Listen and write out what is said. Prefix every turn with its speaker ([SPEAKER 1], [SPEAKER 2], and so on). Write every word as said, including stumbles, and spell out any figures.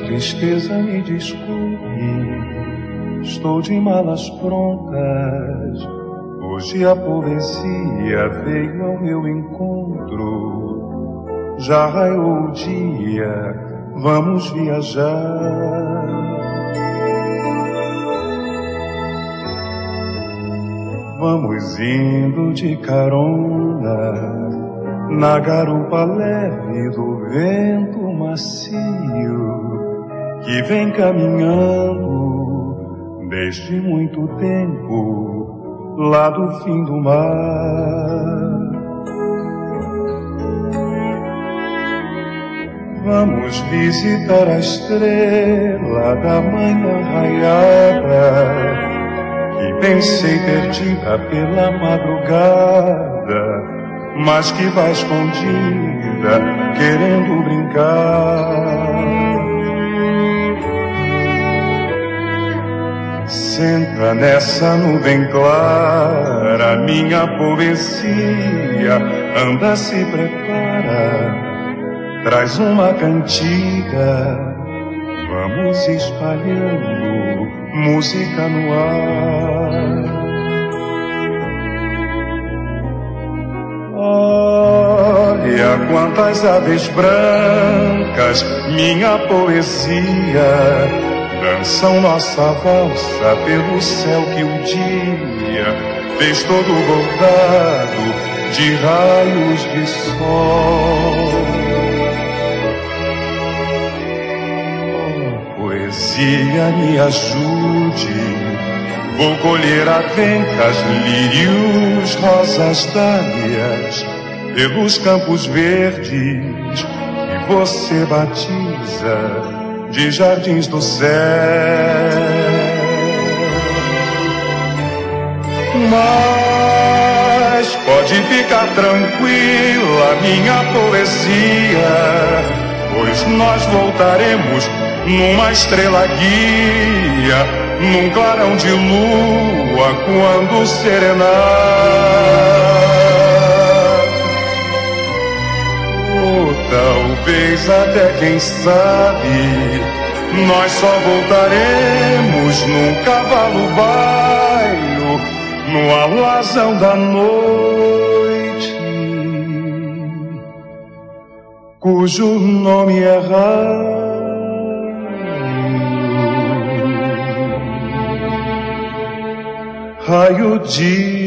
[SPEAKER 1] tristeza, me desculpe, estou de malas prontas. Hoje a poesia veio ao meu encontro. Já raiou o dia, vamos viajar. Vamos indo de carona na garupa leve do vento macio que vem caminhando desde muito tempo lá do fim do mar. Vamos visitar a estrela da manhã raiada que pensei perdida pela madrugada, mas que vai escondida, querendo brincar. Senta nessa nuvem clara, minha poesia, anda, se prepara, traz uma cantiga, vamos espalhando música no ar. Olha quantas aves brancas, minha poesia, dançam nossa valsa pelo céu que um dia fez todo bordado de raios de sol. Oh, poesia, me ajude, vou colher aventas, lírios, rosas, dálias, pelos campos verdes que você batiza de jardins do céu. Mas pode ficar tranquila, minha poesia, pois nós voltaremos numa estrela guia, num clarão de lua, quando serenar. Ou talvez até, quem sabe, nós só voltaremos num cavalo baio, no alazão da noite, cujo nome é raio. Raio de